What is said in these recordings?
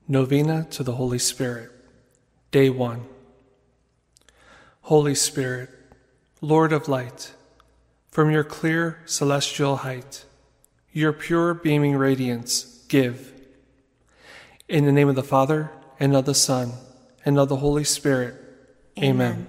Novena to the Holy Spirit. Day 1. Holy Spirit, Lord of light, from your clear celestial height, your pure beaming radiance give. In the name of the Father, and of the Son, and of the Holy Spirit. Amen.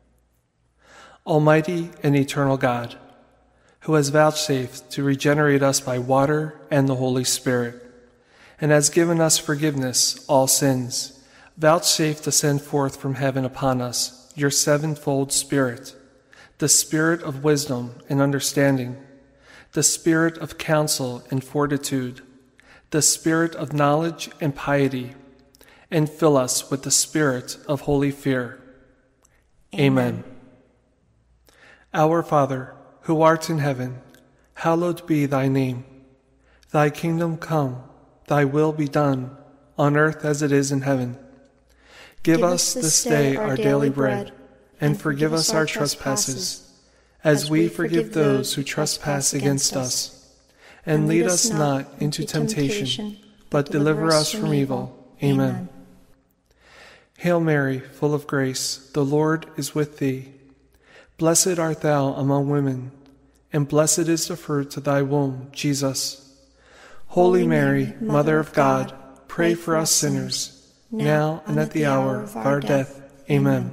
Almighty and eternal God, who has vouchsafed to regenerate us by water and the Holy Spirit, and has given us forgiveness all sins, vouchsafe to send forth from heaven upon us your sevenfold Spirit, the Spirit of wisdom and understanding, the Spirit of counsel and fortitude, the Spirit of knowledge and piety, and fill us with the Spirit of holy fear. Amen. Our Father, who art in heaven, hallowed be thy name. Thy kingdom come, thy will be done, on earth as it is in heaven. Give us this day our daily bread, and forgive us our trespasses, as we forgive those who trespass against us. And lead us not into temptation, but deliver us from evil. Amen. Hail Mary, full of grace, the Lord is with thee. Blessed art thou among women, and blessed is the fruit of thy womb, Jesus. Holy Mary, Mother of God, pray for us sinners, now and at the hour of our death. Amen.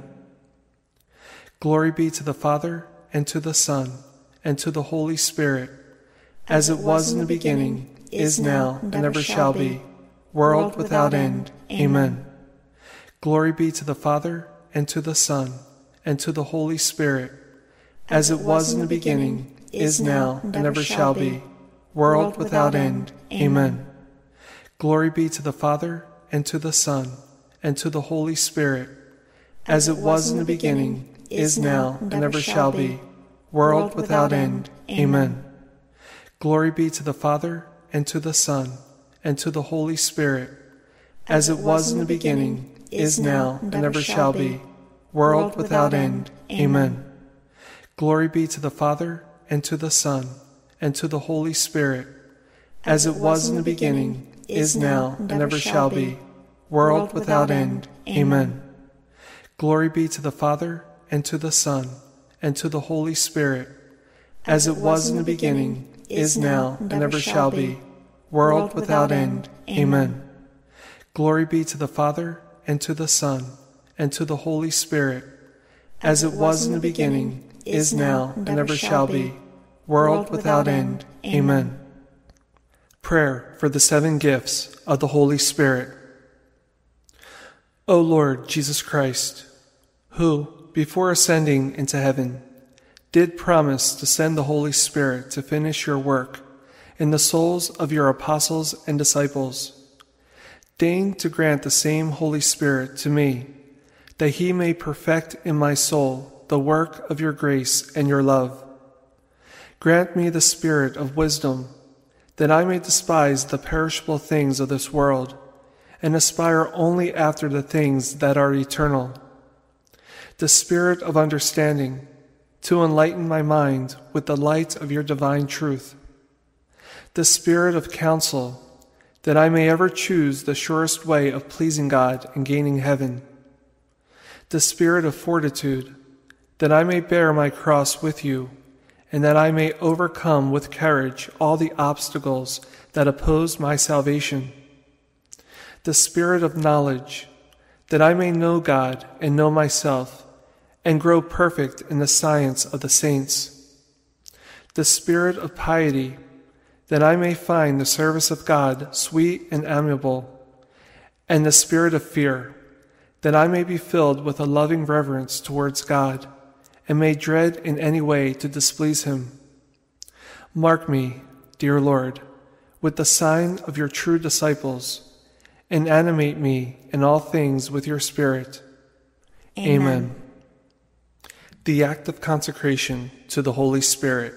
Glory be to the Father, and to the Son, and to the Holy Spirit, as it was in the beginning, is now, and ever shall be, world without end. Amen. Glory be to the Father, and to the Son, and to the Holy Spirit, as it was in the beginning, is now, and ever shall be, world without end. Amen. Glory be to the Father, and to the Son, and to the Holy Spirit, as it was in the beginning, is now, and ever shall be, world without end. Amen. Glory be to the Father, and to the Son, and to the Holy Spirit, as it was in the beginning, is now, and ever shall be, world without end. Amen. Glory be to the Father, and to the Son, and to the Holy Spirit, as it was in the beginning, is now, and ever shall be, world without end. Amen. Glory be to the Father, and to the Son, and to the Holy Spirit, as it was in the beginning, is now, and ever shall be, world without end. Amen. Glory be to the Father, and to the Son, and to the Holy Spirit, as it was in the beginning, is now, and ever shall be, world without end. Amen. Prayer for the 7 gifts of the Holy Spirit. O Lord Jesus Christ, who, before ascending into heaven, did promise to send the Holy Spirit to finish your work in the souls of your apostles and disciples, deign to grant the same Holy Spirit to me, that he may perfect in my soul the work of your grace and your love. Grant me the spirit of wisdom, that I may despise the perishable things of this world, and aspire only after the things that are eternal. The spirit of understanding, to enlighten my mind with the light of your divine truth. The spirit of counsel, that I may ever choose the surest way of pleasing God and gaining heaven. The spirit of fortitude, that I may bear my cross with you, and that I may overcome with courage all the obstacles that oppose my salvation. The spirit of knowledge, that I may know God and know myself, and grow perfect in the science of the saints. The spirit of piety, that I may find the service of God sweet and amiable, and the spirit of fear, that I may be filled with a loving reverence towards God, and may dread in any way to displease him. Mark me, dear Lord, with the sign of your true disciples, and animate me in all things with your Spirit. Amen. The act of consecration to the Holy Spirit.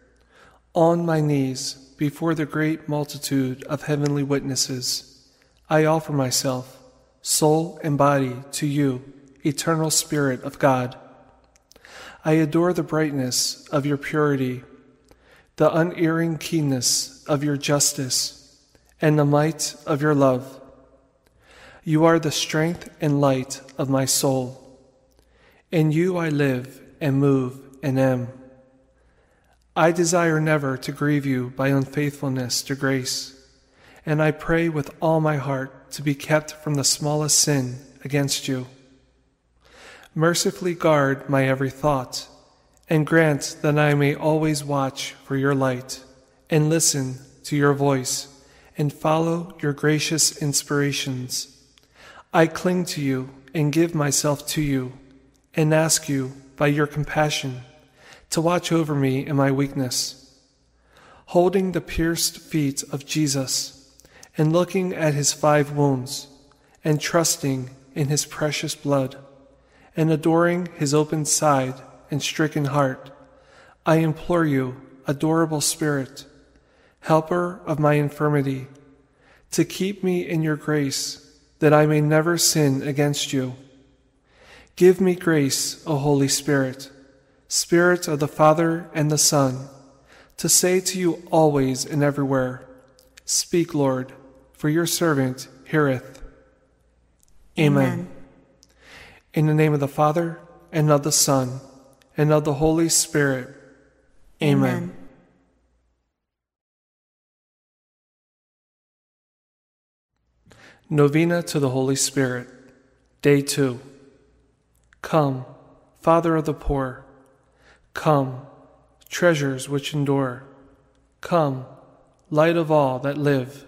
On my knees, before the great multitude of heavenly witnesses, I offer myself, soul and body, to you, eternal Spirit of God. I adore the brightness of your purity, the unerring keenness of your justice, and the might of your love. You are the strength and light of my soul. In you I live and move and am. I desire never to grieve you by unfaithfulness to grace, and I pray with all my heart to be kept from the smallest sin against you. Mercifully guard my every thought, and grant that I may always watch for your light, and listen to your voice, and follow your gracious inspirations. I cling to you and give myself to you, and ask you, by your compassion, to watch over me in my weakness. Holding the pierced feet of Jesus, and looking at his 5 wounds, and trusting in his precious blood, and adoring his open side and stricken heart, I implore you, adorable Spirit, helper of my infirmity, to keep me in your grace, that I may never sin against you. Give me grace, O Holy Spirit, Spirit of the Father and the Son, to say to you always and everywhere, Speak, Lord, for your servant heareth. Amen. In the name of the Father, and of the Son, and of the Holy Spirit. Amen. Novena to the Holy Spirit, Day 2. Come, Father of the poor. Come, treasures which endure. Come, light of all that live.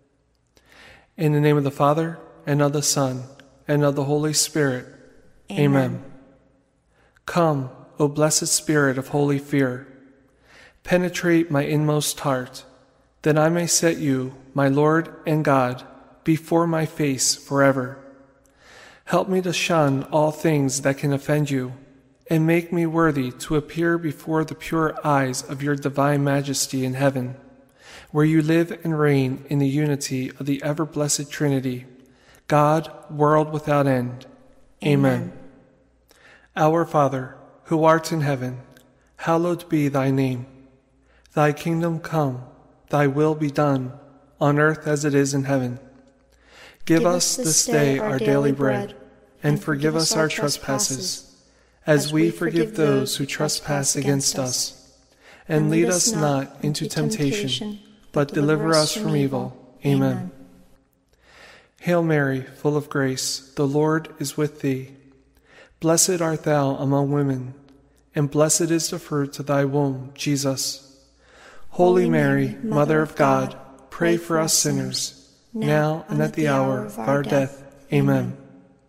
In the name of the Father, and of the Son, and of the Holy Spirit. Amen. Come, O blessed Spirit of holy fear, penetrate my inmost heart, that I may set you, my Lord and God, before my face forever. Help me to shun all things that can offend you, and make me worthy to appear before the pure eyes of your divine majesty in heaven, where you live and reign in the unity of the ever-blessed Trinity, God, world without end. Amen. Our Father, who art in heaven, hallowed be thy name. Thy kingdom come, thy will be done, on earth as it is in heaven. Give us this day our daily bread, and forgive us our trespasses, as we forgive those who trespass against us. And lead us not into temptation, but deliver us from evil. Amen. Hail Mary, full of grace, the Lord is with thee. Blessed art thou among women, and blessed is the fruit of thy womb, Jesus. Holy Mary, Mother of God, pray for us sinners, now and at the hour of our death. Amen.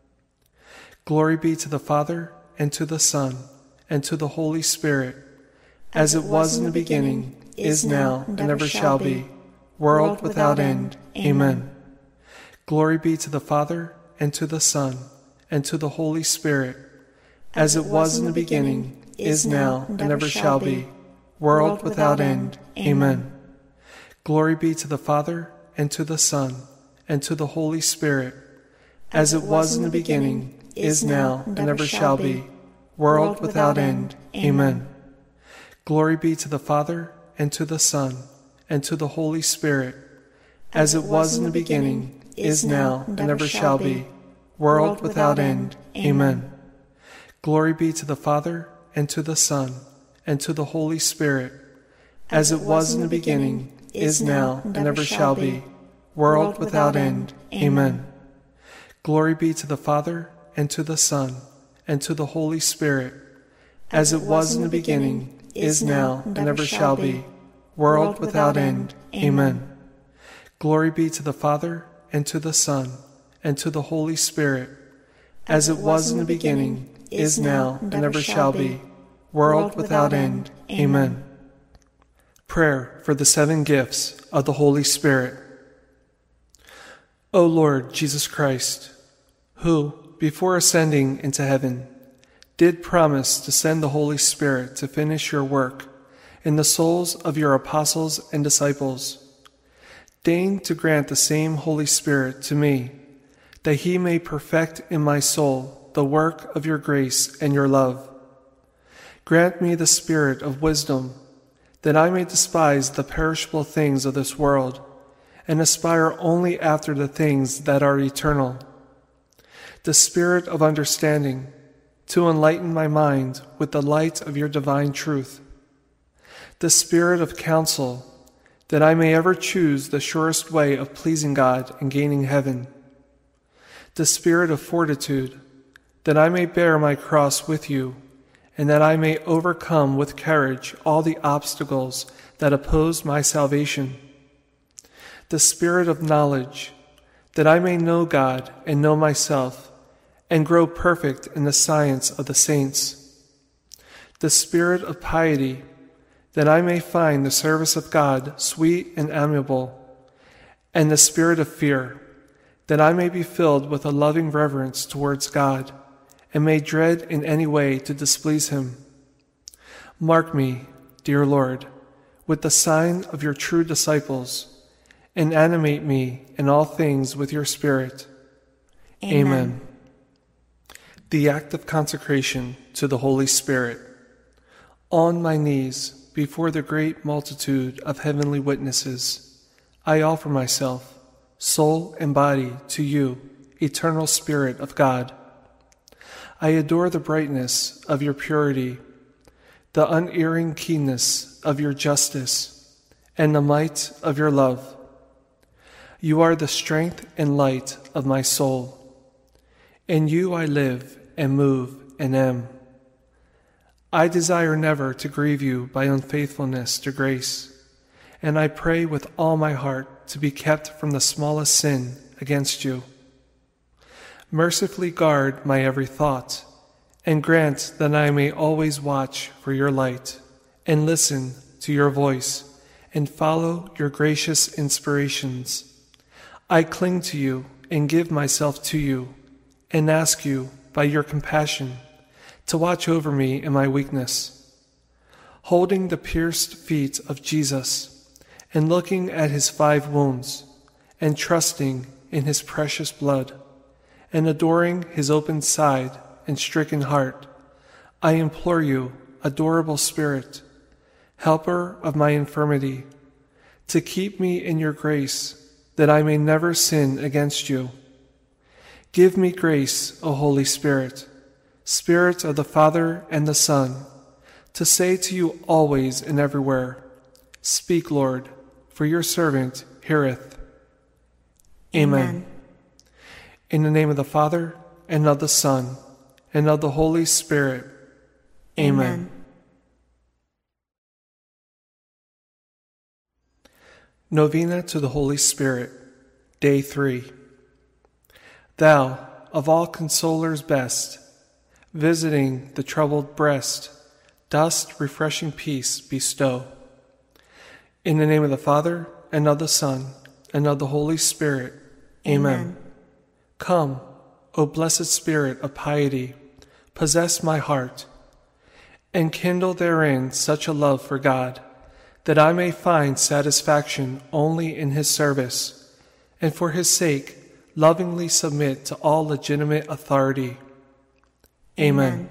Glory be to the Father, and to the Son, and to the Holy Spirit, as it was in the beginning, is now, and ever shall be, world without end. Amen. Glory be to the Father, and to the Son, and to the Holy Spirit, as it was in the beginning, is now, and ever shall be, world without end. Amen. Glory be to the Father, and to the Son, and to the Holy Spirit, as it was in the beginning, is now, and ever shall be, world without end. Amen. Glory be to the Father, and to the Son, and to the Holy Spirit, as it was in the beginning, is now, and ever shall be, world without end. Amen. Glory be to the Father, and to the Son, and to the Holy Spirit, as it was in the beginning, is now, and ever shall be, world without end. Amen. Glory be to the Father, and to the Son, and to the Holy Spirit, as it was in the beginning, is now, and ever shall be, world without end. Amen. Glory be to the Father, and to the Son, and to the Holy Spirit, as it was in the beginning, is now, and ever shall be, world without end. Amen. Prayer for the 7 gifts of the Holy Spirit. O Lord Jesus Christ, who, before ascending into heaven, did promise to send the Holy Spirit to finish your work in the souls of your apostles and disciples, deign to grant the same Holy Spirit to me, that he may perfect in my soul the work of your grace and your love. Grant me the spirit of wisdom, that I may despise the perishable things of this world, and aspire only after the things that are eternal. the spirit of understanding, to enlighten my mind with the light of your divine truth, the spirit of counsel, that I may ever choose the surest way of pleasing God and gaining heaven, the spirit of fortitude, that I may bear my cross with you, and that I may overcome with courage all the obstacles that oppose my salvation, the spirit of knowledge, that I may know God and know myself, and grow perfect in the science of the saints, the spirit of piety, that I may find the service of God sweet and amiable, and the spirit of fear, that I may be filled with a loving reverence towards God, and may dread in any way to displease him. Mark me, dear Lord, with the sign of your true disciples, and animate me in all things with your Spirit. Amen. The act of consecration to the Holy Spirit. On my knees, before the great multitude of heavenly witnesses, I offer myself, soul and body, to you, eternal Spirit of God. I adore the brightness of your purity, the unerring keenness of your justice, and the might of your love. You are the strength and light of my soul. In you I live and move and am. I desire never to grieve you by unfaithfulness to grace, and I pray with all my heart to be kept from the smallest sin against you. Mercifully guard my every thought, and grant that I may always watch for your light, and listen to your voice, and follow your gracious inspirations. I cling to you and give myself to you, and ask you, by your compassion, to watch over me in my weakness. Holding the pierced feet of Jesus, and looking at his 5 wounds, and trusting in his precious blood, and adoring his open side and stricken heart, I implore you, adorable Spirit, helper of my infirmity, to keep me in your grace, that I may never sin against you. Give me grace, O Holy Spirit, Spirit of the Father and the Son, to say to you always and everywhere, Speak, Lord, for your servant heareth. Amen. In the name of the Father, and of the Son, and of the Holy Spirit. Amen. Novena to the Holy Spirit, Day 3. Thou, of all consolers best, visiting the troubled breast, dost refreshing peace bestow. In the name of the Father, and of the Son, and of the Holy Spirit. Amen. Come, O blessed Spirit of piety, possess my heart, and kindle therein such a love for God, that I may find satisfaction only in his service, and for his sake lovingly submit to all legitimate authority. Amen.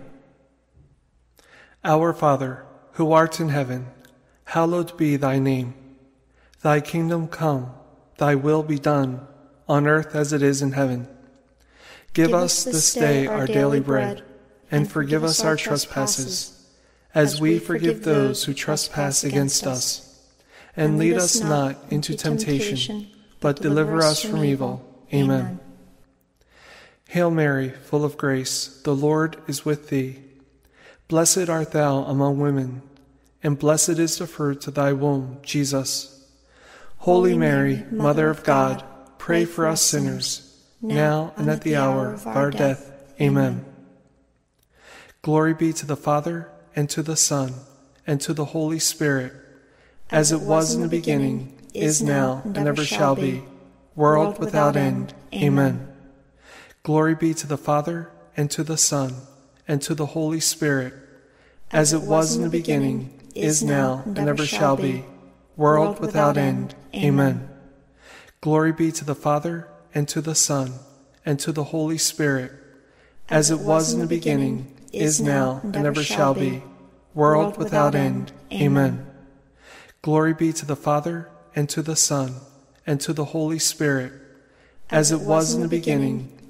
Our Father, who art in heaven, hallowed be thy name. Thy kingdom come, thy will be done, on earth as it is in heaven. Give us this day our daily bread, and forgive us our trespasses, as we forgive those who trespass against us. And lead us not into temptation, but deliver us from evil. Amen. Hail Mary, full of grace, the Lord is with thee. Blessed art thou among women, and blessed is the fruit of thy womb, Jesus. Holy Mary, Mother of God, pray for us sinners, now and at the hour of our death. Amen. Glory be to the Father, and to the Son, and to the Holy Spirit, as it was in the beginning, is now, and ever shall be, world without end. Amen. Glory be to the Father, and to the Son, and to the Holy Spirit, as it was in the beginning, is now, and ever shall be, world without end. Amen. Glory be to the Father, and to the Son, and to the Holy Spirit, as it was in the beginning, is now, and ever shall be, world without end. Amen. Glory be to the Father, and to the Son, and to the Holy Spirit, as it was in the beginning,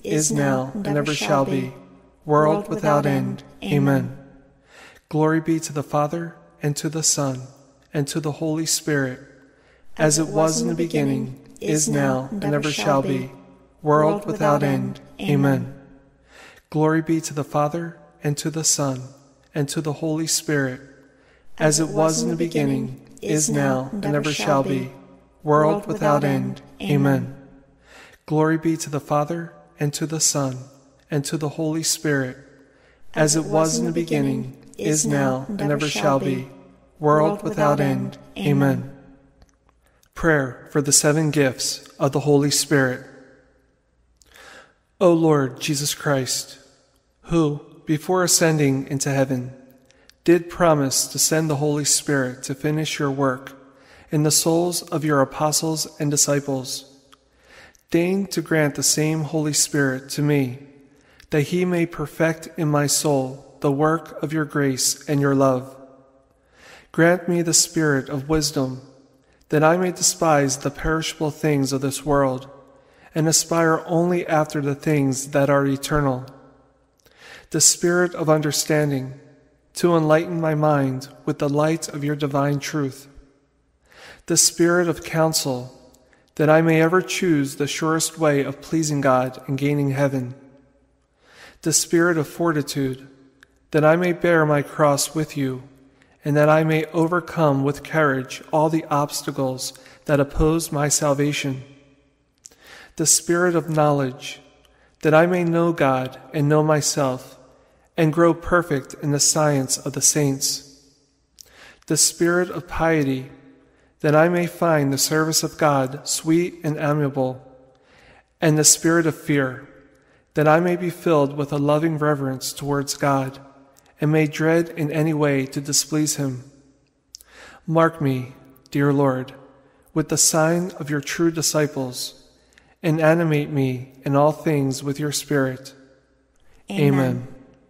is now, and ever shall be, world without end. Amen. Glory be to the Father, and to the Son, and to the Holy Spirit, as it was in the beginning, is now, and ever shall be, world without end. Amen. Glory be to the Father, and to the Son, and to the Holy Spirit, as it was in the beginning, is now, and ever shall be, world without end. Amen. Glory be to the Father, and to the Son, and to the Holy Spirit, as it was in the beginning, is now, and ever shall be, world without end. Amen. Prayer for the 7 gifts of the Holy Spirit. O Lord Jesus Christ, who, before ascending into heaven, did promise to send the Holy Spirit to finish your work in the souls of your apostles and disciples, deign to grant the same Holy Spirit to me, that he may perfect in my soul the work of your grace and your love. Grant me the spirit of wisdom, that I may despise the perishable things of this world, and aspire only after the things that are eternal. The spirit of understanding, to enlighten my mind with the light of your divine truth. The spirit of counsel, that I may ever choose the surest way of pleasing God and gaining heaven. The spirit of fortitude, that I may bear my cross with you, and that I may overcome with courage all the obstacles that oppose my salvation. The spirit of knowledge, that I may know God and know myself, and grow perfect in the science of the saints. The spirit of piety, that I may find the service of God sweet and amiable, and the spirit of fear, that I may be filled with a loving reverence towards God, and may dread in any way to displease him. Mark me, dear Lord, with the sign of your true disciples, and animate me in all things with your Spirit. Amen.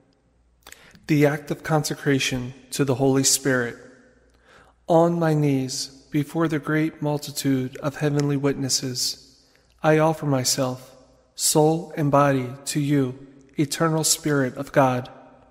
The act of consecration to the Holy Spirit. On my knees, before the great multitude of heavenly witnesses, I offer myself, soul and body, to you, eternal Spirit of God.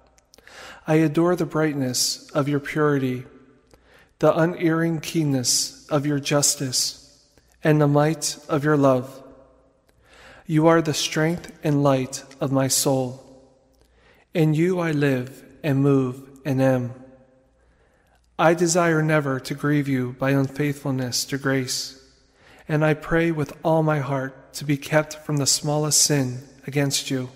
I adore the brightness of your purity, the unerring keenness of your justice, and the might of your love. You are the strength and light of my soul. In you I live and move and am. I desire never to grieve you by unfaithfulness to grace, and I pray with all my heart to be kept from the smallest sin against you.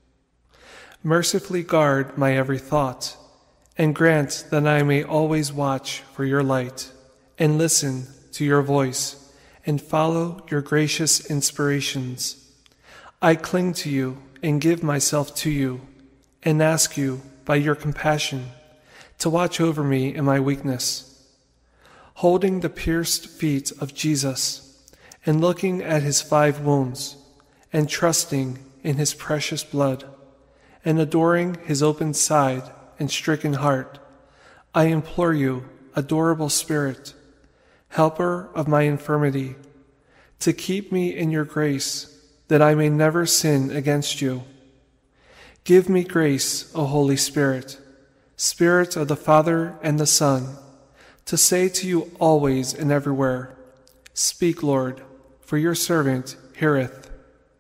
Mercifully guard my every thought, and grant that I may always watch for your light, and listen to your voice, and follow your gracious inspirations. I cling to you and give myself to you, and ask you, by your compassion, to watch over me in my weakness. Holding the pierced feet of Jesus, and looking at his 5 wounds, and trusting in his precious blood, and adoring his open side and stricken heart, I implore you, adorable Spirit, helper of my infirmity, to keep me in your grace, that I may never sin against you. Give me grace, O Holy Spirit, Spirit of the Father and the Son, to say to you always and everywhere, Speak, Lord, for your servant heareth.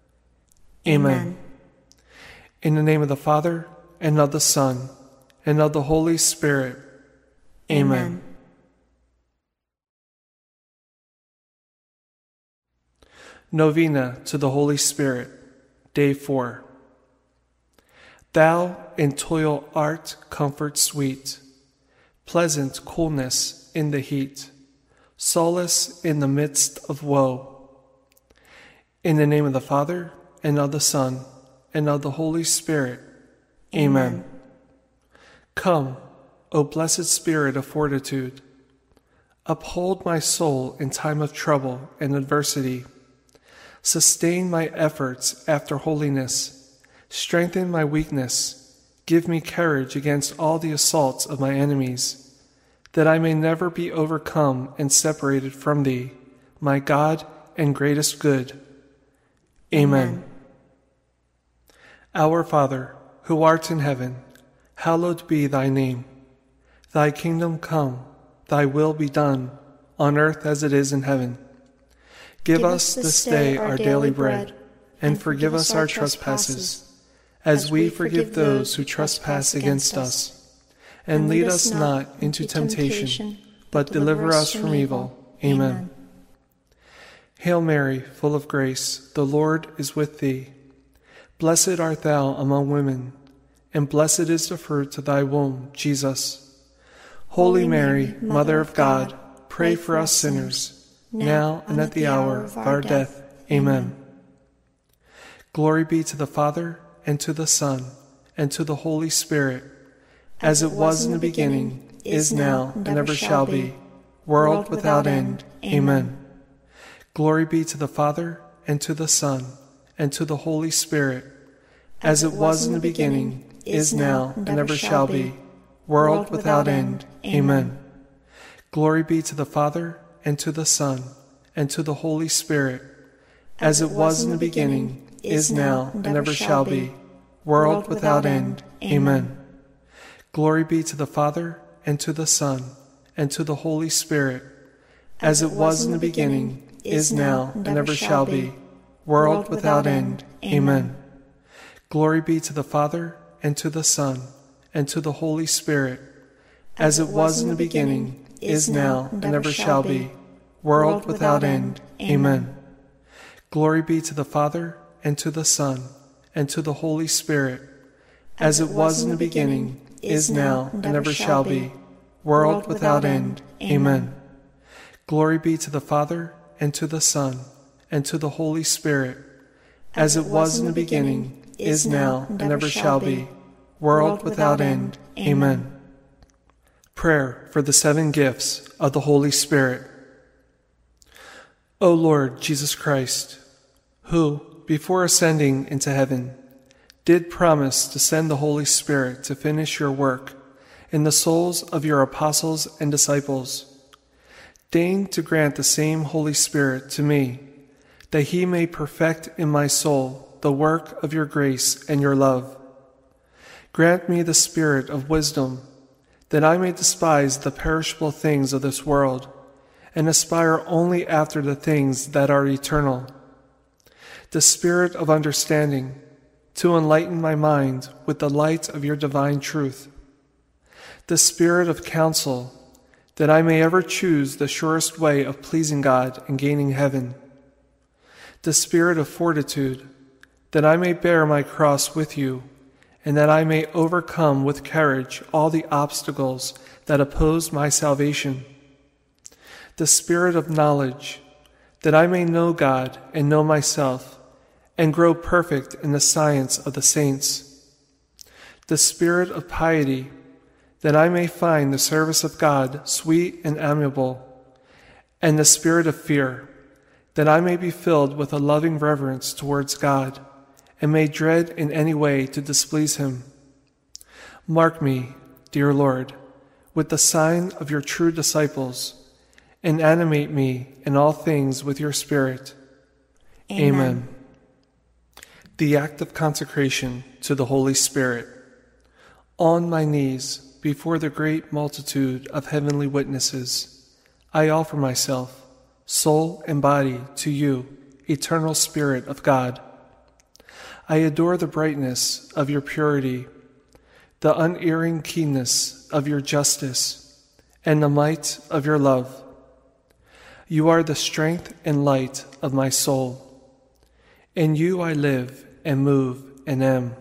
Amen. In the name of the Father, and of the Son, and of the Holy Spirit. Amen. Novena to the Holy Spirit, Day 4. Thou in toil art comfort sweet, pleasant coolness in the heat, solace in the midst of woe. In the name of the Father, and of the Son, and of the Holy Spirit. Amen. Come, O blessed Spirit of fortitude, uphold my soul in time of trouble and adversity. Sustain my efforts after holiness. Strengthen my weakness. Give me courage against all the assaults of my enemies, that I may never be overcome and separated from thee, my God and greatest good. Amen. Our Father, who art in heaven, hallowed be thy name. Thy kingdom come, thy will be done, on earth as it is in heaven. Give us this day our daily bread, and forgive us our trespasses, as we forgive those who trespass against us. And lead us not into temptation, but deliver us from evil. Amen. Hail Mary, full of grace, the Lord is with thee. Blessed art thou among women, and blessed is the fruit of thy womb, Jesus. Holy Mary, Mother of God, pray for us sinners, now and at the hour of our death. Amen. Glory be to the Father, and to the Son, and to the Holy Spirit, as it was in the beginning, is now, and ever shall be, world without end. Amen. Glory be to the Father, and to the Son, and to the Holy Spirit, as it was in the beginning, is now, and ever shall be, world without end. Amen. Glory be to the Father, and to the Son, and to the Holy Spirit, as it was in the beginning, is now, and ever shall be, world without end. Amen. Glory be to the Father, and to the Son, and to the Holy Spirit, as it was in the beginning, is now, and ever shall be, world without end. Amen. Glory be to the Father, and to the Son, and to the Holy Spirit, as it was in the beginning, is now, and ever shall be, world without end. Amen. Glory be to the Father, and to the Son, and to the Holy Spirit, as it was in the beginning, is now, and ever shall be, world without end. Amen. Glory be to the Father, and to the Son, and to the Holy Spirit, as it was in the beginning, is now, and ever shall be, world without end. Amen. Prayer for the 7 gifts of the Holy Spirit. O Lord Jesus Christ, who, before ascending into heaven, did promise to send the Holy Spirit to finish your work in the souls of your apostles and disciples, deign to grant the same Holy Spirit to me, that he may perfect in my soul the work of your grace and your love. Grant me the spirit of wisdom, that I may despise the perishable things of this world, and aspire only after the things that are eternal. The spirit of understanding, to enlighten my mind with the light of your divine truth. The spirit of counsel, that I may ever choose the surest way of pleasing God and gaining heaven. The spirit of fortitude, that I may bear my cross with you, and that I may overcome with courage all the obstacles that oppose my salvation. The spirit of knowledge, that I may know God and know myself, and grow perfect in the science of the saints. The spirit of piety, that I may find the service of God sweet and amiable, and the spirit of fear, that I may be filled with a loving reverence towards God, and may dread in any way to displease him. Mark me, dear Lord, with the sign of your true disciples, and animate me in all things with your Spirit. Amen. The act of consecration to the Holy Spirit. On my knees, before the great multitude of heavenly witnesses, I offer myself, soul and body, to you, eternal Spirit of God. I adore the brightness of your purity, the unerring keenness of your justice, and the might of your love. You are the strength and light of my soul. In you I live and move and am.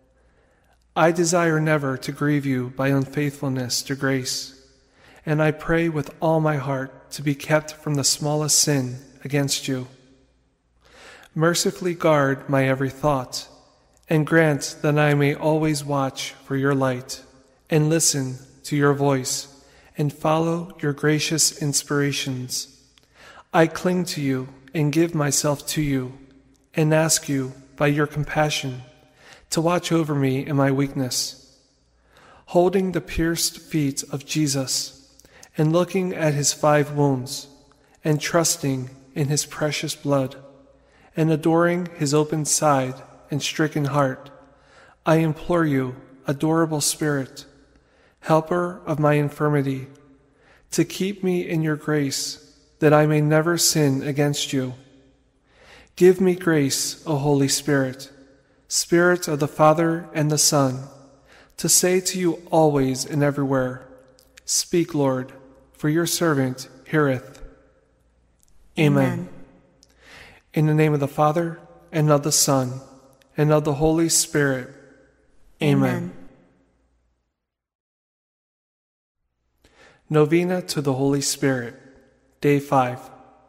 I desire never to grieve you by unfaithfulness to grace, and I pray with all my heart to be kept from the smallest sin against you. Mercifully guard my every thought, and grant that I may always watch for your light, and listen to your voice, and follow your gracious inspirations. I cling to you and give myself to you, and ask you, by your compassion, to watch over me in my weakness. Holding the pierced feet of Jesus, and looking at his 5 wounds, and trusting in his precious blood, and adoring his open side and stricken heart, I implore you, adorable Spirit, helper of my infirmity, to keep me in your grace, that I may never sin against you. Give me grace, O Holy Spirit, Spirit of the Father and the Son, to say to you always and everywhere, Speak, Lord, for your servant heareth. Amen. In the name of the Father, and of the Son, and of the Holy Spirit. Amen. Novena to the Holy Spirit, Day 5.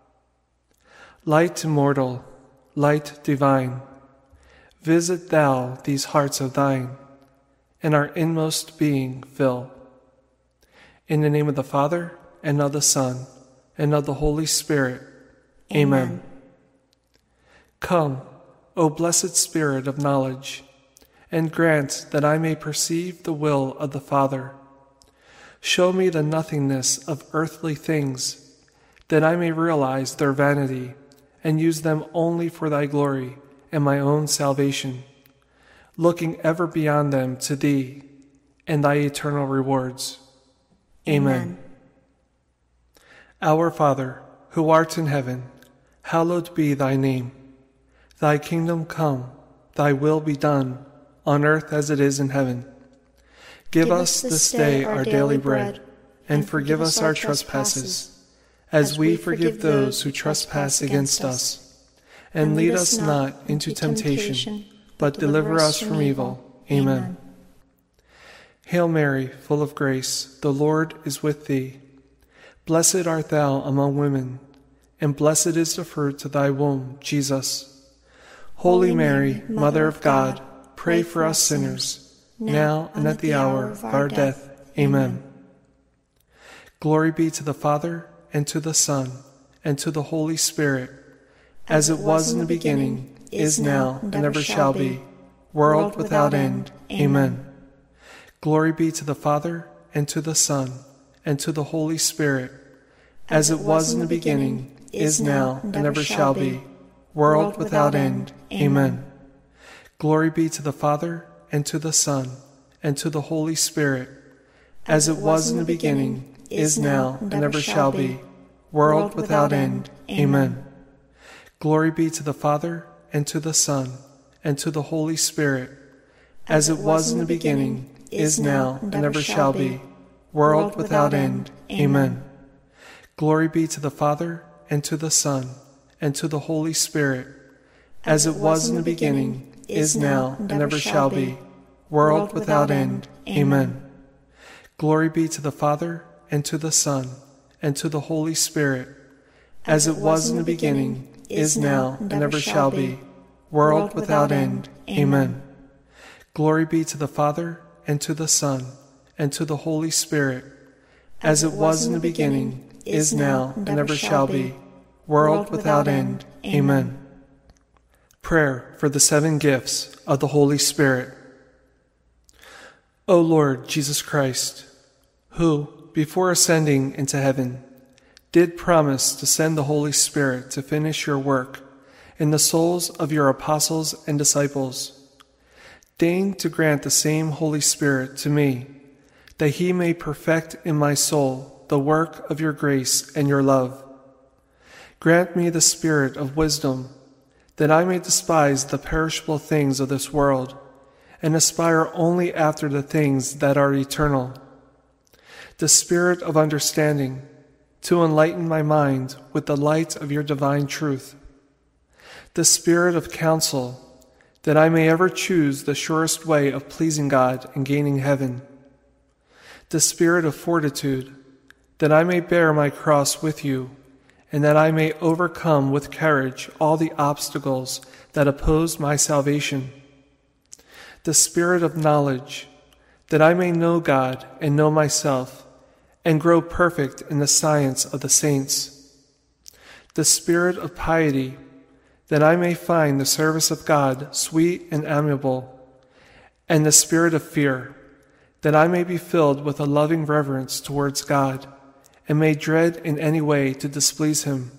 Light immortal, light divine, visit thou these hearts of thine, and our inmost being fill. In the name of the Father, and of the Son, and of the Holy Spirit. Amen. Come, O blessed Spirit of knowledge, and grant that I may perceive the will of the Father. Show me the nothingness of earthly things, that I may realize their vanity, and use them only for thy glory and my own salvation, looking ever beyond them to thee and thy eternal rewards. Amen. Our Father, who art in heaven, hallowed be thy name. Thy kingdom come, thy will be done, on earth as it is in heaven. Give us this day our daily bread, and forgive us our trespasses, as we forgive those who trespass against us. And lead us not into temptation, but deliver us from evil. Amen. Hail Mary, full of grace, the Lord is with thee. Blessed art thou among women, and blessed is the fruit of thy womb, Jesus. Holy Mary, Mother of God, pray for us sinners, now and at the hour of our death. Amen. Glory be to the Father, and to the Son, and to the Holy Spirit, as it was in the beginning, is now, and ever shall be, world without end. Amen. Glory be to the Father, and to the Son, and to the Holy Spirit, as it was in the beginning, is now, and ever shall be, world without end. Amen. Glory be to the Father, and to the Son, and to the Holy Spirit, as it was in the beginning, is now, and ever shall be, world without end. Amen. Glory be to the Father, and to the Son, and to the Holy Spirit, as it was in the beginning, is now, and ever shall be, world without end. Amen. Glory be to the Father, and to the Son, and to the Holy Spirit, as it was in the beginning, is now, and ever shall be, world without end. Amen. Glory be to the Father, and to the Son, and to the Holy Spirit, as it was in the beginning, is now, and ever shall be, world without end. Amen. Glory be to the Father, and to the Son, and to the Holy Spirit, as it was in the beginning, is now, and ever shall be, world without end. Amen. Prayer for the 7 gifts of the Holy Spirit. O Lord Jesus Christ, who, before ascending into heaven, did promise to send the Holy Spirit to finish your work in the souls of your apostles and disciples, deign to grant the same Holy Spirit to me, that he may perfect in my soul the work of your grace and your love. Grant me the spirit of wisdom, that I may despise the perishable things of this world, and aspire only after the things that are eternal. The spirit of understanding, to enlighten my mind with the light of your divine truth. The spirit of counsel, that I may ever choose the surest way of pleasing God and gaining heaven. The spirit of fortitude, that I may bear my cross with you, and that I may overcome with courage all the obstacles that oppose my salvation. The spirit of knowledge, that I may know God and know myself, and grow perfect in the science of the saints. The spirit of piety, that I may find the service of God sweet and amiable, and the spirit of fear, that I may be filled with a loving reverence towards God, and may dread in any way to displease him.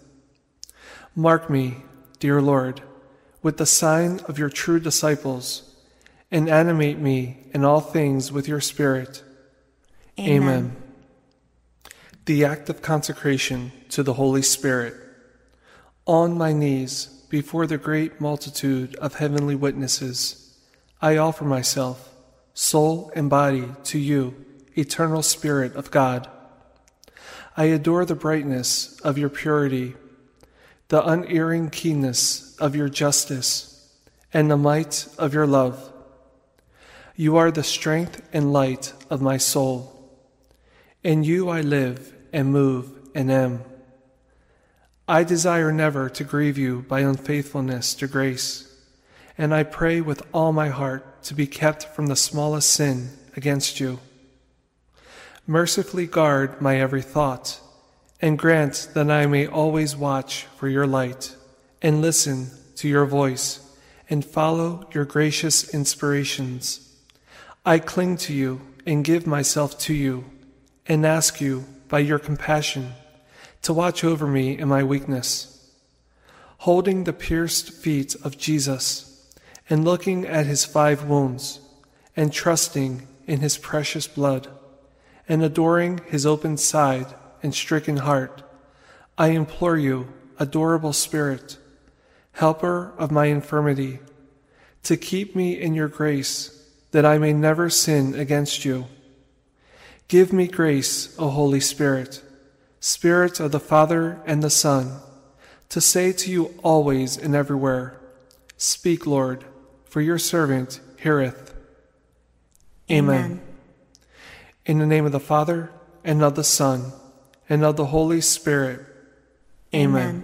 Mark me, dear Lord, with the sign of your true disciples, and animate me in all things with your Spirit. Amen. The act of consecration to the Holy Spirit. On my knees, before the great multitude of heavenly witnesses, I offer myself, soul and body, to you, eternal Spirit of God. I adore the brightness of your purity, the unerring keenness of your justice, and the might of your love. You are the strength and light of my soul. In you I live and move and am. I desire never to grieve you by unfaithfulness to grace, and I pray with all my heart to be kept from the smallest sin against you. Mercifully guard my every thought, and grant that I may always watch for your light, and listen to your voice, and follow your gracious inspirations. I cling to you and give myself to you, and ask you, by your compassion, to watch over me in my weakness. Holding the pierced feet of Jesus, and looking at his 5 wounds, and trusting in his precious blood, and adoring his open side and stricken heart, I implore you, adorable Spirit, helper of my infirmity, to keep me in your grace, that I may never sin against you. Give me grace, O Holy Spirit, Spirit of the Father and the Son, to say to you always and everywhere, Speak, Lord, for your servant heareth. Amen. In the name of the Father, and of the Son, and of the Holy Spirit. Amen.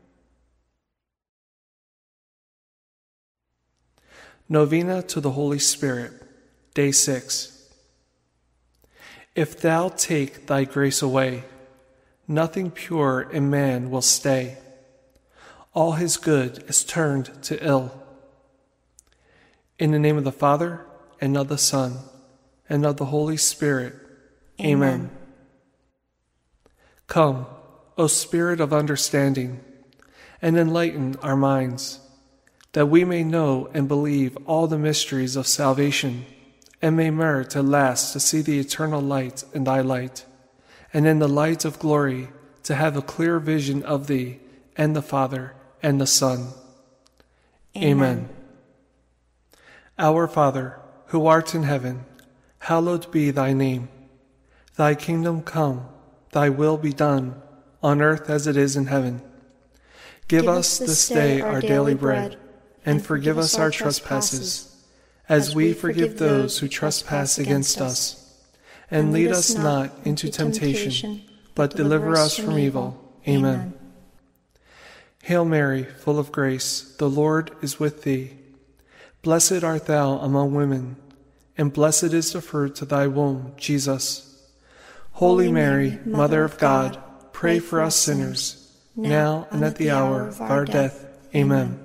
Novena to the Holy Spirit, Day 6. If thou take thy grace away, nothing pure in man will stay. All his good is turned to ill. In the name of the Father, and of the Son, and of the Holy Spirit. Amen. Come, O Spirit of understanding, and enlighten our minds, that we may know and believe all the mysteries of salvation, and may merit at last to see the eternal light in thy light, and in the light of glory to have a clear vision of thee, and the Father, and the Son. Amen. Our Father, who art in heaven, hallowed be thy name. Thy kingdom come, thy will be done, on earth as it is in heaven. Give us this day our daily bread, and forgive us our trespasses, as we forgive those who trespass against us. And lead us not into temptation, but deliver us from evil. Amen. Hail Mary, full of grace, the Lord is with thee. Blessed art thou among women, and blessed is the fruit of thy womb, Jesus. Holy Mary, Mother of God, pray for us sinners, now and at the hour of our death. Amen.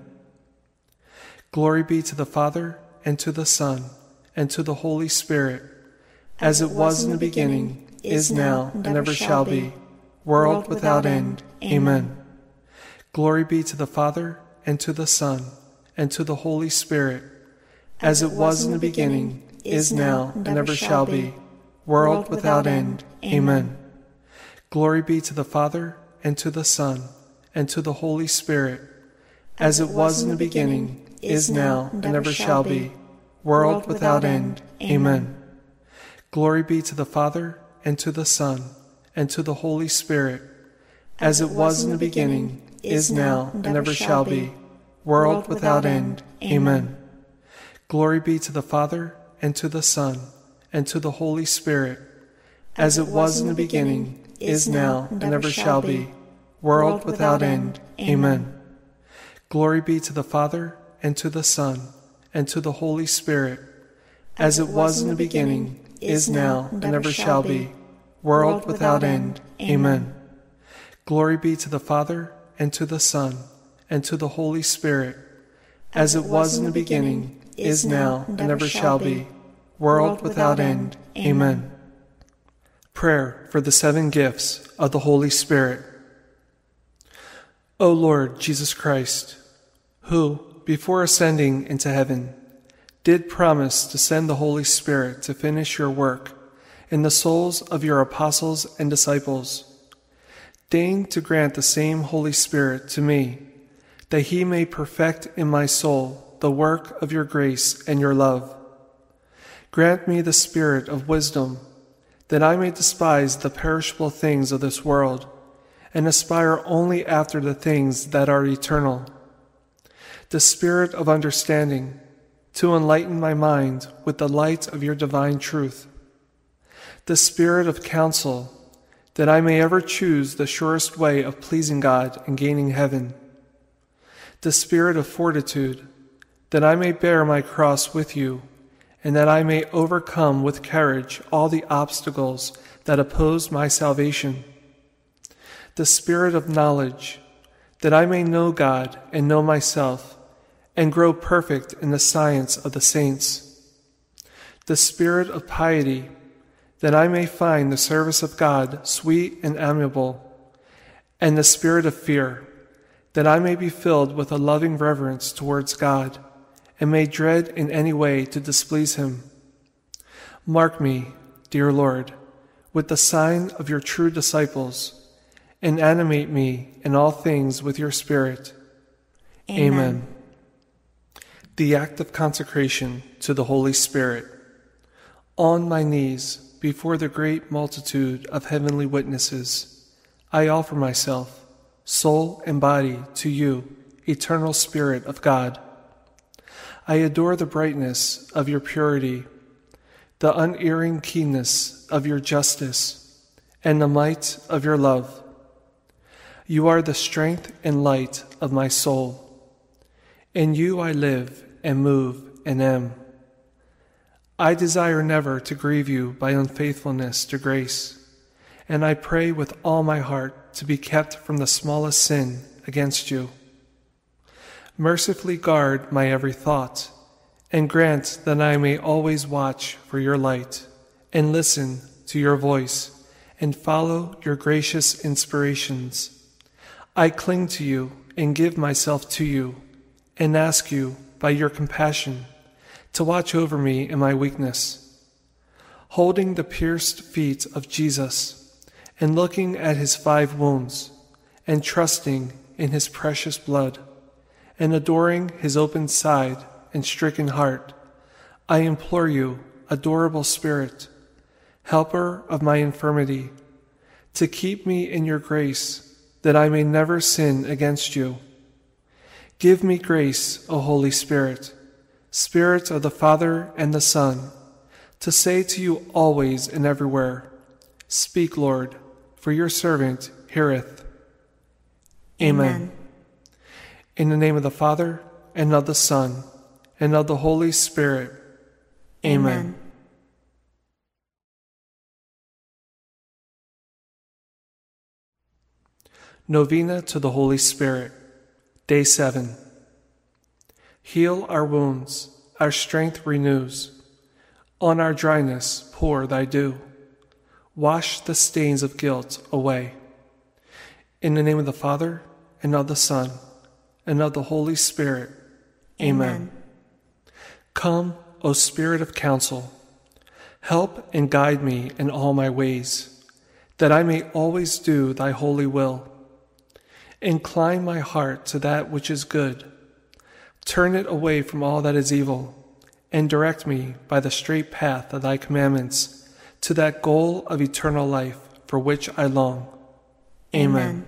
Glory be to the Father, and to the Son, and to the Holy Spirit, as it was in the beginning, is now, and ever shall be, world without end. Amen. Glory be to the Father, and to the Son, and to the Holy Spirit, as it was in the beginning, is now, and ever shall be, world without end. Amen. Glory be to the Father, and to the Son, and to the Holy Spirit, as it was in the beginning, is now, and ever shall be, world without end. Amen. Glory be to the Father, and to the Son, and to the Holy Spirit, as it was in the beginning, is now, and ever shall be, world without end. Amen. Glory be to the Father, and to the Son, and to the Holy Spirit, as it was in the beginning, is now, and ever shall be, world without end. Amen. Glory be to the Father, and to the Son, and to the Holy Spirit, as it was in the beginning, is now, and ever shall be, world without end. Amen. Glory be to the Father, and to the Son, and to the Holy Spirit, as it was in the beginning, is now, and ever shall be, world without end. Amen. Prayer for the 7 gifts of the Holy Spirit. O Lord Jesus Christ, who, before ascending into heaven, did promise to send the Holy Spirit to finish your work in the souls of your apostles and disciples, deign to grant the same Holy Spirit to me, that he may perfect in my soul the work of your grace and your love. Grant me the spirit of wisdom, that I may despise the perishable things of this world, and aspire only after the things that are eternal. The spirit of understanding, to enlighten my mind with the light of your divine truth. The spirit of counsel, that I may ever choose the surest way of pleasing God and gaining heaven. The spirit of fortitude, that I may bear my cross with you, and that I may overcome with courage all the obstacles that oppose my salvation. The spirit of knowledge, that I may know God and know myself, and grow perfect in the science of the saints. The spirit of piety, that I may find the service of God sweet and amiable, and the spirit of fear, that I may be filled with a loving reverence towards God, and may dread in any way to displease him. Mark me, dear Lord, with the sign of your true disciples, and animate me in all things with your Spirit. Amen. The act of consecration to the Holy Spirit. On my knees, before the great multitude of heavenly witnesses, I offer myself, soul and body, to you, eternal Spirit of God. I adore the brightness of your purity, the unerring keenness of your justice, and the might of your love. You are the strength and light of my soul. In you I live and move and am. I desire never to grieve you by unfaithfulness to grace, and I pray with all my heart to be kept from the smallest sin against you. Mercifully guard my every thought, and grant that I may always watch for your light, and listen to your voice, and follow your gracious inspirations. I cling to you and give myself to you, and ask you, by your compassion, to watch over me in my weakness. Holding the pierced feet of Jesus, and looking at his 5 wounds, and trusting in his precious blood, and adoring his open side and stricken heart, I implore you, adorable Spirit, helper of my infirmity, to keep me in your grace, that I may never sin against you. Give me grace, O Holy Spirit, Spirit of the Father and the Son, to say to you always and everywhere, Speak, Lord, for your servant heareth. Amen. In the name of the Father, and of the Son, and of the Holy Spirit. Amen. Novena to the Holy Spirit, Day 7. Heal our wounds, our strength renews. On our dryness pour thy dew. Wash the stains of guilt away. In the name of the Father, and of the Son, and of the Holy Spirit. Amen. Come, O Spirit of counsel, help and guide me in all my ways, that I may always do thy holy will. Incline my heart to that which is good. Turn it away from all that is evil, and direct me by the straight path of thy commandments to that goal of eternal life for which I long. Amen.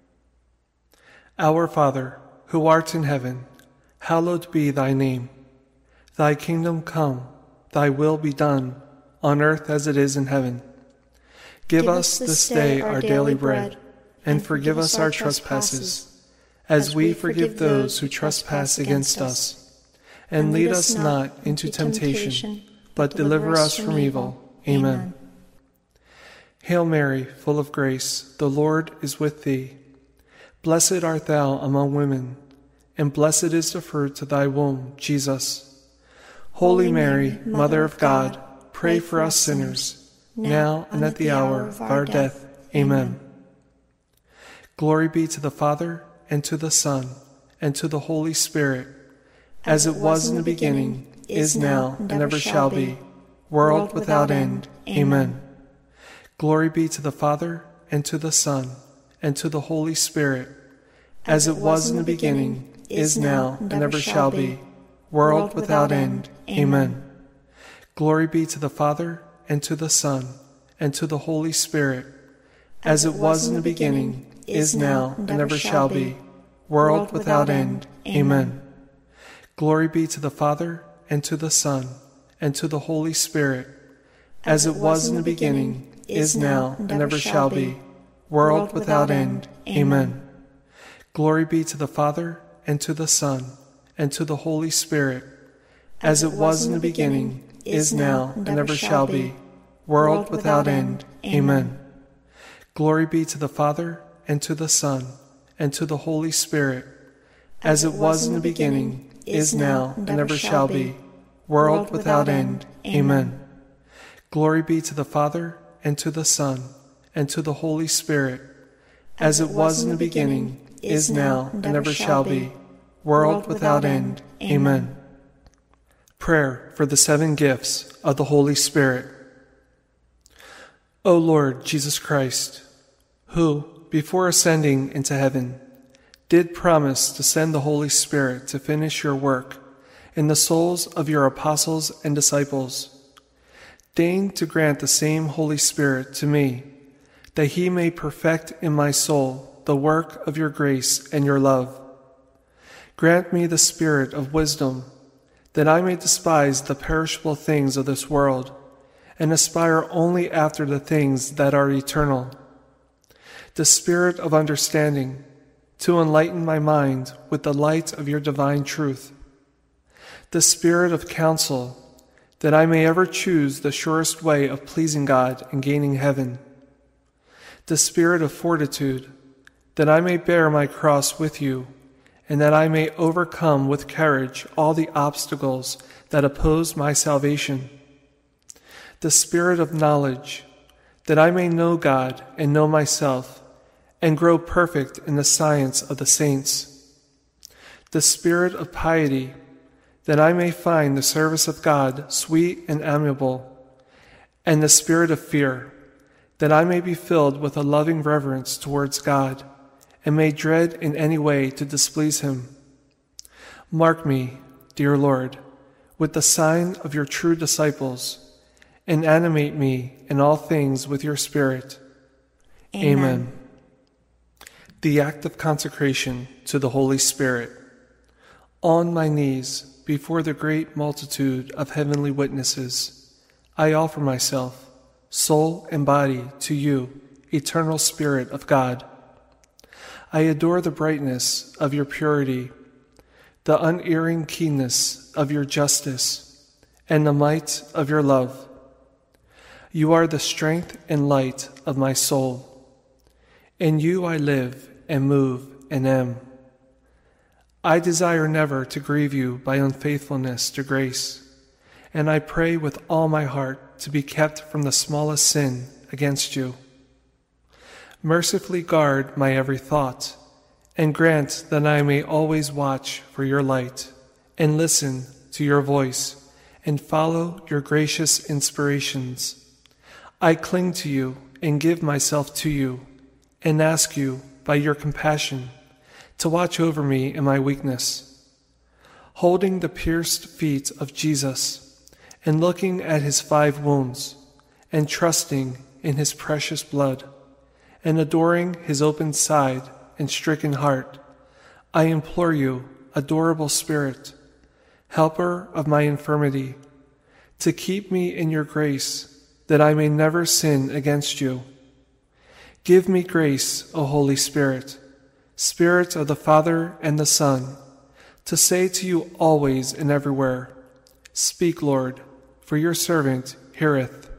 Our Father, who art in heaven, hallowed be thy name. Thy kingdom come, thy will be done, on earth as it is in heaven. Give us this day our daily bread, and forgive us our trespasses, as we forgive those who trespass against us. And lead us not into temptation, but deliver us from evil. Amen. Hail Mary, full of grace, the Lord is with thee. Blessed art thou among women, and blessed is the fruit of thy womb, Jesus. Holy Mary, Mother of God, pray for us sinners, now and at the hour of our death. Amen. Glory be to the Father, and to the Son, and to the Holy Spirit, as it was in the beginning, is now, and ever shall be, world without end. Amen. Glory be to the Father, and to the Son, and to the Holy Spirit, as it was in the beginning, is now, and ever shall be, world without end. Amen. Glory be to the Father, and to the Son, and to the Holy Spirit, as it was in the beginning, is now, and ever shall be, world without end. Amen. Glory be to the Father, and to the Son, and to the Holy Spirit, as it was in the beginning, is now, and ever shall be, world without end. Amen. Glory be to the Father, and to the Son, and to the Holy Spirit, as it was in the beginning, is now, and ever shall be, world without end. Amen. Glory be to the Father, and to the Son, and to the Holy Spirit, as it was in the beginning, is now, and ever shall be, world without end. Amen. Glory be to the Father, and to the Son, and to the Holy Spirit, as it was in the beginning, is now, and ever shall be, world without end. Amen. Prayer for the 7 gifts of the Holy Spirit. O Lord Jesus Christ, who, before ascending into heaven, did promise to send the Holy Spirit to finish your work in the souls of your apostles and disciples, deign to grant the same Holy Spirit to me, that he may perfect in my soul the work of your grace and your love. Grant me the spirit of wisdom, that I may despise the perishable things of this world, and aspire only after the things that are eternal. The spirit of understanding, to enlighten my mind with the light of your divine truth. The spirit of counsel, that I may ever choose the surest way of pleasing God and gaining heaven. The spirit of fortitude, that I may bear my cross with you, and that I may overcome with courage all the obstacles that oppose my salvation. The spirit of knowledge, that I may know God and know myself, and grow perfect in the science of the saints. The spirit of piety, that I may find the service of God sweet and amiable, and the spirit of fear, that I may be filled with a loving reverence towards God, and may dread in any way to displease him. Mark me, dear Lord, with the sign of your true disciples, and animate me in all things with your Spirit. Amen. The act of consecration to the Holy Spirit. On my knees, before the great multitude of heavenly witnesses, I offer myself, soul and body, to you, eternal Spirit of God. I adore the brightness of your purity, the unerring keenness of your justice, and the might of your love. You are the strength and light of my soul. In you I live and move and am. I desire never to grieve you by unfaithfulness to grace, and I pray with all my heart to be kept from the smallest sin against you. Mercifully guard my every thought, and grant that I may always watch for your light, and listen to your voice, and follow your gracious inspirations. I cling to you and give myself to you, and ask you, by your compassion, to watch over me in my weakness. Holding the pierced feet of Jesus, and looking at his 5 wounds, and trusting in his precious blood, and adoring his open side and stricken heart, I implore you, adorable Spirit, helper of my infirmity, to keep me in your grace, that I may never sin against you. Give me grace, O Holy Spirit, Spirit of the Father and the Son, to say to you always and everywhere, Speak, Lord, for your servant heareth.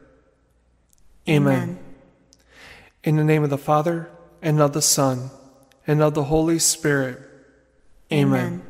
Amen. In the name of the Father, and of the Son, and of the Holy Spirit. Amen.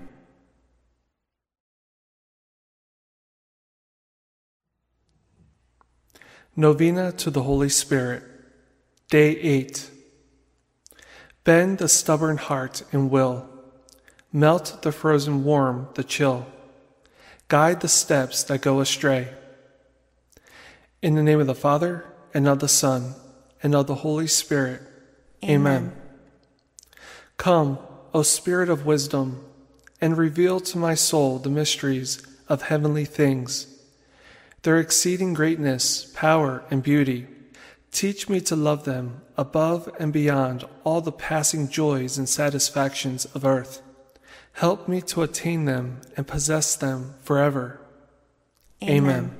Novena to the Holy Spirit. Day 8. Bend the stubborn heart and will. Melt the frozen warm, the chill. guide the steps that go astray. In the name of the Father, and of the Son, and of the Holy Spirit. Amen. Come, O Spirit of wisdom, and reveal to my soul the mysteries of heavenly things, their exceeding greatness, power, and beauty. Teach me to love them above and beyond all the passing joys and satisfactions of earth. Help me to attain them and possess them forever. Amen.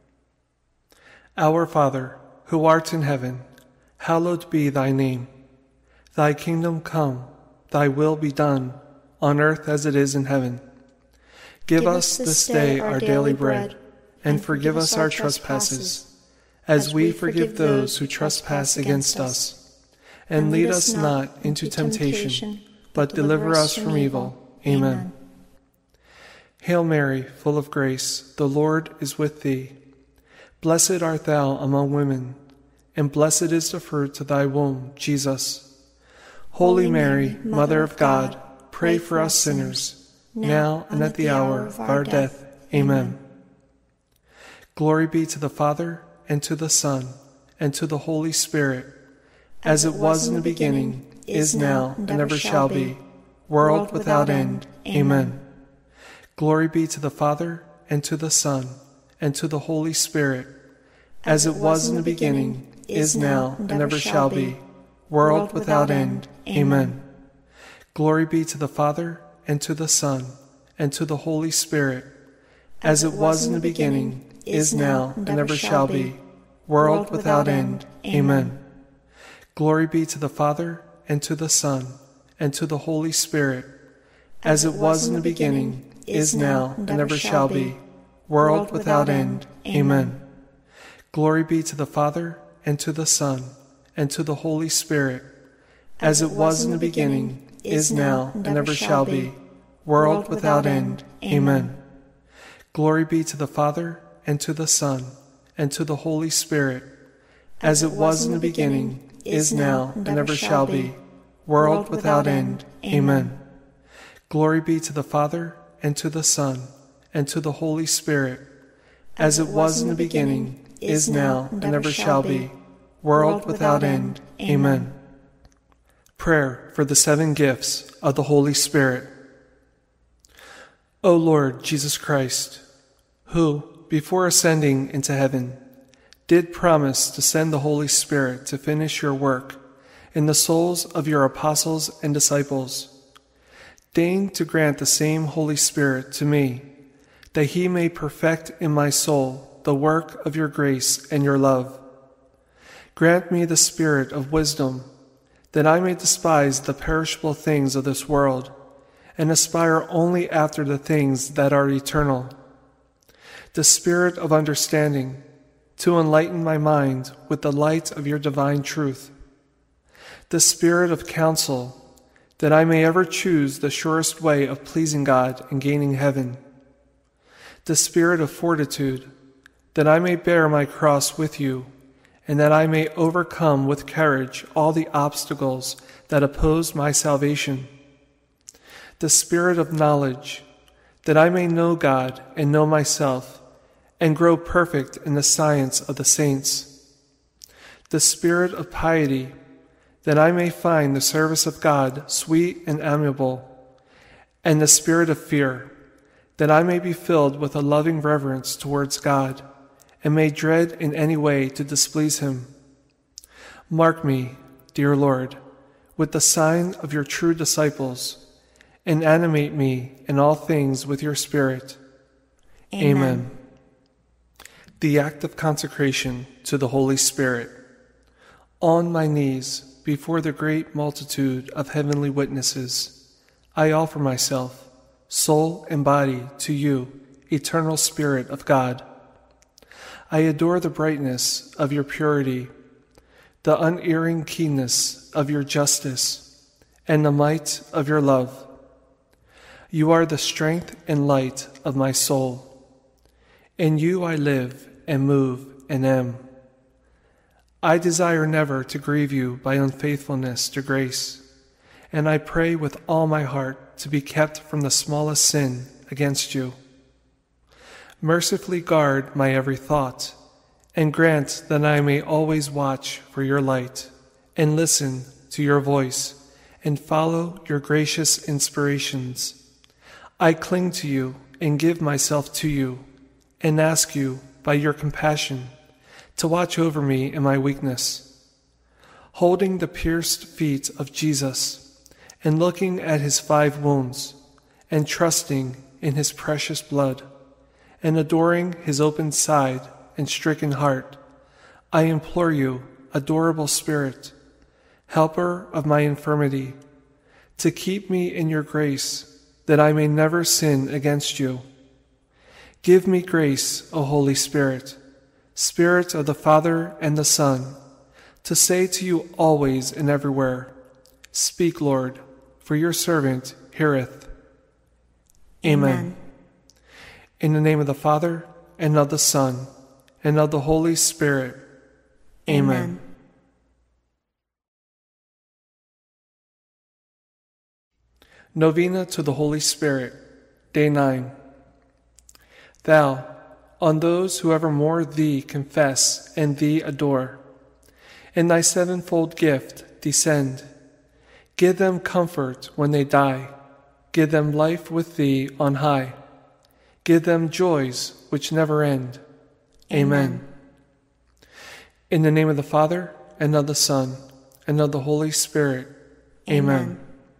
Our Father, who art in heaven, hallowed be thy name. Thy kingdom come, thy will be done, on earth as it is in heaven. Give us this day our daily bread, and forgive us our trespasses, as we forgive those who trespass against us. And lead us not into temptation, but deliver us from evil. Amen. Hail Mary, full of grace, the Lord is with thee. Blessed art thou among women, and blessed is the fruit of thy womb, Jesus. Holy Mary, Mother of God, pray for us sinners, now and at the hour of our death. Amen. Glory be to the Father, and to the Son, and to the Holy Spirit, as it was in the beginning, is now, and ever shall be, world without end. Amen. Glory be to the Father, and to the Son, and to the Holy Spirit, as it was in the beginning, is now, and ever shall be, world without end. Amen. Glory be to the Father, and to the Son, and to the Holy Spirit, as it was in the beginning, is now, and ever shall be, world without end. Amen. Glory be to the Father, and to the Son, and to the Holy Spirit, as it was in the beginning, is now, and ever shall be, world without end. Amen. Glory be to the Father, and to the Son, and to the Holy Spirit, as it was in the beginning, is now, and ever shall be, world without end. Amen. Glory be to the Father, and to the Son, and to the Holy Spirit, as it was in the beginning, is now, and ever shall be, world without end. Amen. Glory be to the Father, and to the Son, and to the Holy Spirit, as it was in the beginning, is now, and ever shall be, world without end. Amen. Prayer for the 7 gifts of the Holy Spirit. O Lord Jesus Christ, who, before ascending into heaven, did promise to send the Holy Spirit to finish your work in the souls of your apostles and disciples, deign to grant the same Holy Spirit to me, that he may perfect in my soul the work of your grace and your love. Grant me the spirit of wisdom, that I may despise the perishable things of this world, and aspire only after the things that are eternal. The spirit of understanding, to enlighten my mind with the light of your divine truth. The spirit of counsel, that I may ever choose the surest way of pleasing God and gaining heaven. The spirit of fortitude, that I may bear my cross with you, and that I may overcome with courage all the obstacles that oppose my salvation. The spirit of knowledge, that I may know God and know myself, and grow perfect in the science of the saints. The spirit of piety, that I may find the service of God sweet and amiable, and the spirit of fear, that I may be filled with a loving reverence towards God, and may dread in any way to displease him. Mark me, dear Lord, with the sign of your true disciples, and animate me in all things with your Spirit. Amen. The act of consecration to the Holy Spirit. On my knees, before the great multitude of heavenly witnesses, I offer myself, soul and body, to you, eternal Spirit of God. I adore the brightness of your purity, the unerring keenness of your justice, and the might of your love. You are the strength and light of my soul. In you I live and move and am. I desire never to grieve you by unfaithfulness to grace, and I pray with all my heart to be kept from the smallest sin against you. Mercifully guard my every thought, and grant that I may always watch for your light, and listen to your voice, and follow your gracious inspirations. I cling to you and give myself to you, and ask you, by your compassion, to watch over me in my weakness. Holding the pierced feet of Jesus, and looking at his 5 wounds, and trusting in his precious blood, and adoring his open side and stricken heart, I implore you, adorable Spirit, helper of my infirmity, to keep me in your grace, that I may never sin against you. Give me grace, O Holy Spirit, Spirit of the Father and the Son, to say to you always and everywhere, Speak, Lord, for your servant heareth. Amen. In the name of the Father, and of the Son, and of the Holy Spirit. Amen. Novena to the Holy Spirit, Day 9. Thou, on those who evermore thee confess and thee adore, in thy 7-fold gift descend. Give them comfort when they die. Give them life with thee on high. Give them joys which never end. Amen. In the name of the Father, and of the Son, and of the Holy Spirit. Amen.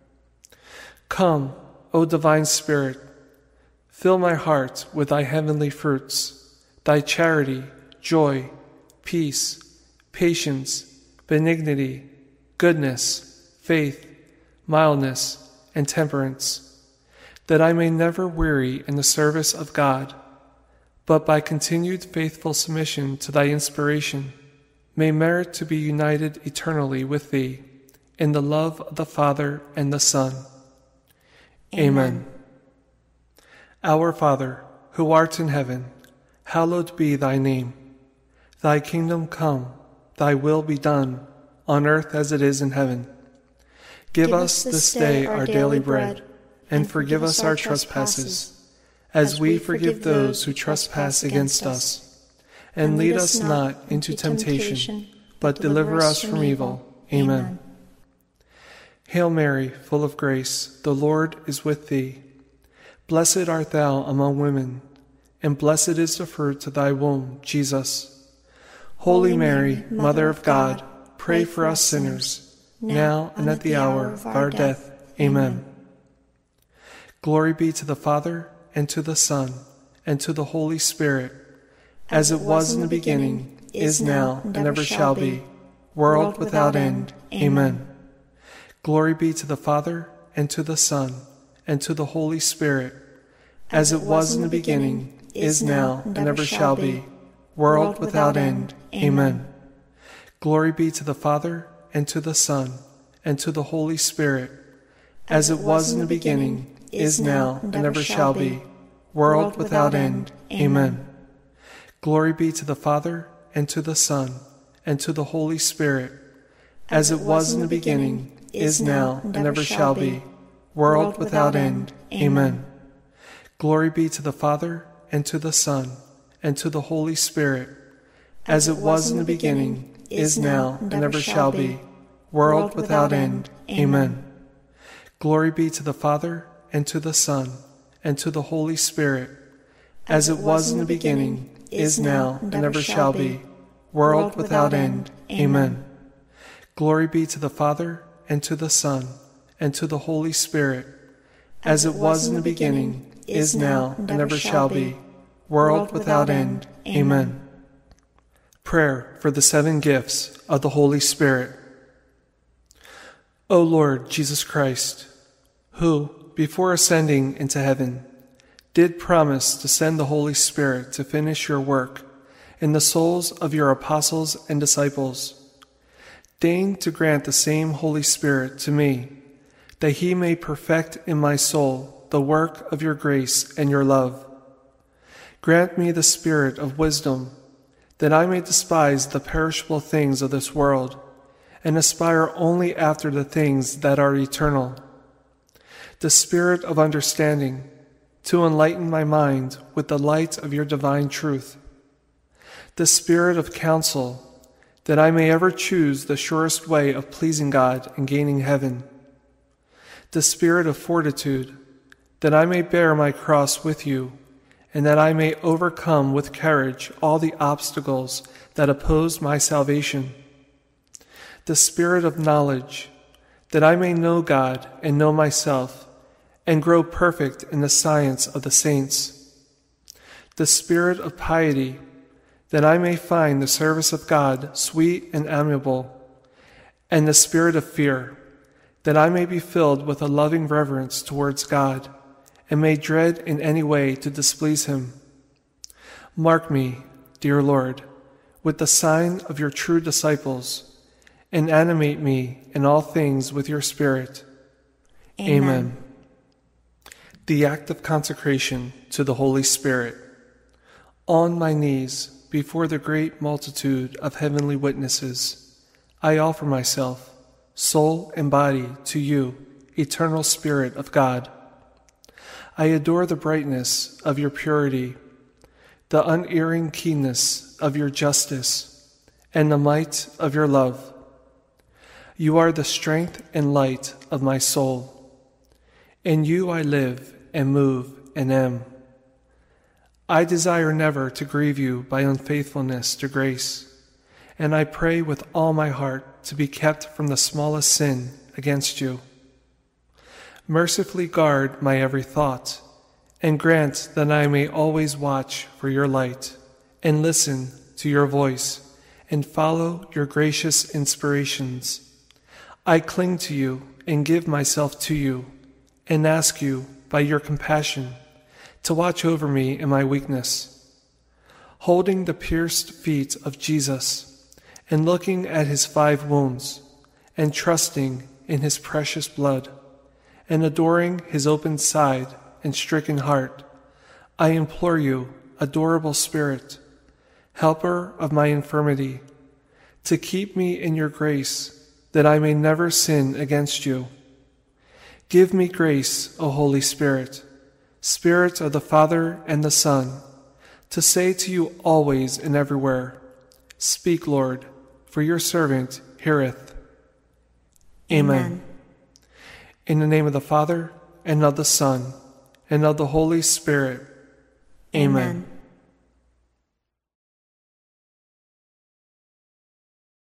Come, O divine Spirit, fill my heart with thy heavenly fruits, thy charity, joy, peace, patience, benignity, goodness, faith, mildness, and temperance, that I may never weary in the service of God, but by continued faithful submission to thy inspiration, may merit to be united eternally with thee in the love of the Father and the Son. Amen. Our Father, who art in heaven, hallowed be thy name. Thy kingdom come, thy will be done, on earth as it is in heaven. Give us this day our daily bread, and forgive us our trespasses, as we forgive those who trespass against us. And lead us not into temptation, but deliver us from evil. Amen. Hail Mary, full of grace, the Lord is with thee. Blessed art thou among women, and blessed is the fruit of thy womb, Jesus. Holy Mary, Mother of God, pray for us sinners, now and at the hour of our death. Amen. Glory be to the Father, and to the Son, and to the Holy Spirit, as it was in the beginning, is now, and ever shall be, world without end. Amen. Glory be to the Father, and to the Son, and to the Holy Spirit, as it was in the beginning, is now, and ever shall be, world without end. Amen. Glory be to the Father, and to the Son, and to the Holy Spirit, as it was in the beginning, is now, and ever shall be, world without end. Amen. Glory be to the Father, and to the Son, and to the Holy Spirit, as it was in the beginning, is now, and ever shall be, world without end. Amen. Glory be to the Father, and to the Son, and to the Holy Spirit, as it was in the beginning, is now, and ever shall be, world without end. Amen. Glory be to the Father, and to the Son, and to the Holy Spirit, as it was in the beginning, is now, and ever shall be, world without end. Amen. Glory be to the Father, and to the Son, and to the Holy Spirit, as it was in the beginning, is now, and ever shall be, world without end. Amen. Prayer for the 7 gifts of the Holy Spirit. O Lord Jesus Christ, who, before ascending into heaven, did promise to send the Holy Spirit to finish your work in the souls of your apostles and disciples, deign to grant the same Holy Spirit to me, that he may perfect in my soul the work of your grace and your love. Grant me the spirit of wisdom, that I may despise the perishable things of this world, and aspire only after the things that are eternal. The spirit of understanding, to enlighten my mind with the light of your divine truth. The spirit of counsel, that I may ever choose the surest way of pleasing God and gaining heaven. The spirit of fortitude, that I may bear my cross with you, and that I may overcome with courage all the obstacles that oppose my salvation. The spirit of knowledge, that I may know God and know myself, and grow perfect in the science of the saints. The spirit of piety, that I may find the service of God sweet and amiable, and the spirit of fear, that I may be filled with a loving reverence towards God, and may dread in any way to displease him. Mark me, dear Lord, with the sign of your true disciples, and animate me in all things with your Spirit. Amen. The act of consecration to the Holy Spirit. On my knees, before the great multitude of heavenly witnesses, I offer myself, soul and body, to you, eternal Spirit of God. I adore the brightness of your purity, the unerring keenness of your justice, and the might of your love. You are the strength and light of my soul. In you I live and move and am. I desire never to grieve you by unfaithfulness to grace, and I pray with all my heart to be kept from the smallest sin against you. Mercifully guard my every thought, and grant that I may always watch for your light, and listen to your voice, and follow your gracious inspirations. I cling to you and give myself to you, and ask you, by your compassion, to watch over me in my weakness. Holding the pierced feet of Jesus, and looking at his 5 wounds, and trusting in his precious blood, and adoring his open side and stricken heart, I implore you, adorable Spirit, helper of my infirmity, to keep me in your grace, that I may never sin against you. Give me grace, O Holy Spirit, Spirit of the Father and the Son, to say to you always and everywhere, Speak, Lord, for your servant heareth. Amen. In the name of the Father, and of the Son, and of the Holy Spirit. Amen.